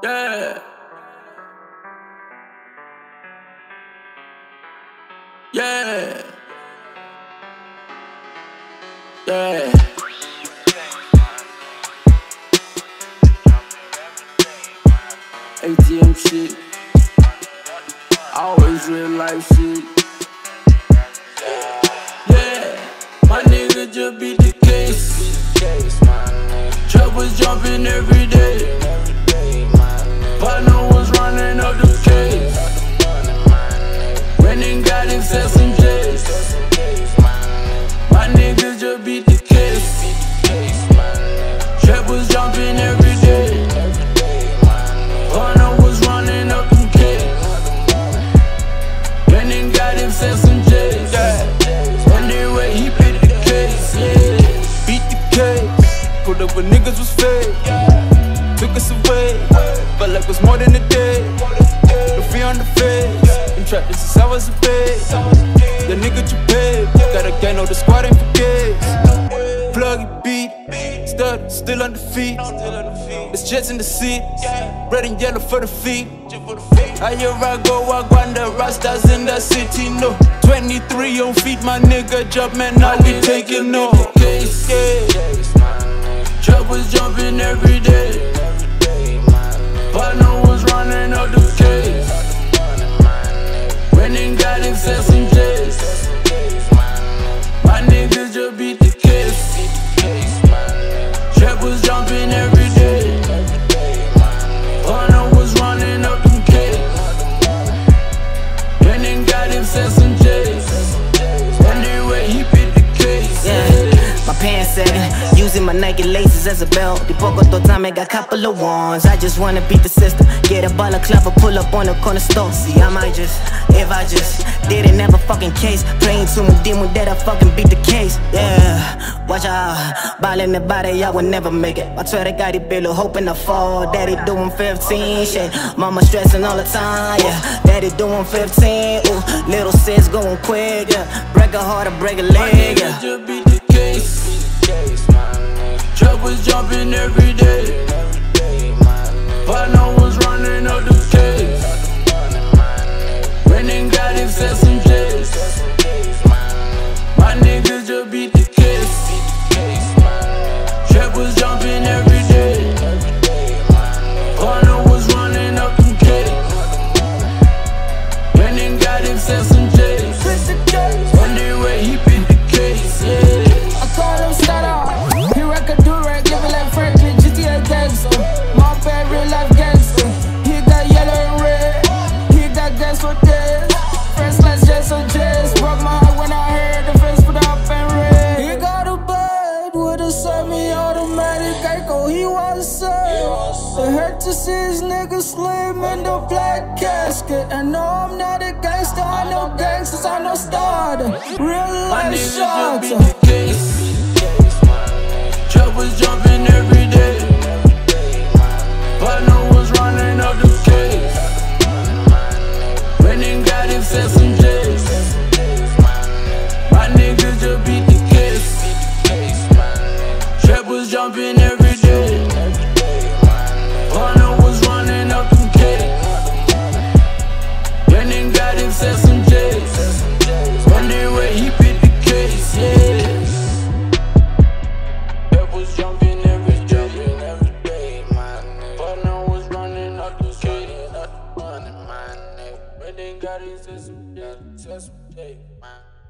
Yeah. Yeah. Yeah. ATM shit. Always real life shit. Yeah. My nigga just beat the case. Troubles jumping every day. Partner was running up the case. Went and got himself some J's. My niggas just beat the case. Trap was jumping every day. Partner was running up the case. Went and got himself some J's. Anyway, he beat the case. Yeah. Beat the case, pulled up when niggas was fake. Took us away, felt like it was more than a day. The free on the face, been trapped since I was a babe. The nigga you paid, gotta gang on the squad ain't for gays. Plug it beat, stud, still on the feet. It's jets in the seat, red and yellow for the feet. I hear I go, I wonder, Rastas in the city, no. 23 on feet, my nigga jump, man, now we taking no. Troubles jumping every day. Partner was running up the case. Went and got himself some J's. My niggas just beat the case. Trap was jumping every day. Partner was running up the case. Went and got himself some J's. Anyway, he beat the case. My pants sagging, using my Nike laces as a belt. The poco time got couple of ones. I just wanna beat the system. Get a ball of club or pull up on the corner store. See, I might just, if I just didn't have a fucking case. Playing too much demon that I fucking beat the case. Yeah, watch out, ball in the body, I would never make it. I swear to God, he below hoping I fall. Daddy doing 15, shit. Mama stressing all the time, yeah. Daddy doing 15, ooh, little sis going quick, yeah. Break a heart or break a leg, yeah. Just beat the case. Troubles jumping every day. Partner was running up the case. Went and got himself some J's. My niggas just beat the case. Trap was jumping every day. Partner was running up the case. Went and got himself some J's. Anyway, he beat the case. Yeah. I call him Stada. He rock a do-rag, living like Franklin, GTA gangster. My bad, real life gangster. He got yellow and red. He got gas for days. First class jets on jets. Broke my heart when I heard the face put up and red. He got a bed with a semi-automatic Geico. He was sad. It hurt to see his nigga slim in the black casket. And no, I'm not a gangster. I know gangsters, I know starter. Real My life niggas just shots. beat the case. Troubles jumping every day. Partner was running up the case. Went and got himself some J's. My niggas just beat the case. Trap was jumping every day. Partner was running up the case. Went and got himself some J's. Anyway, he beat the case, yeah. Trap was jumping every day. Partner was running up the case. Went and got himself some J's.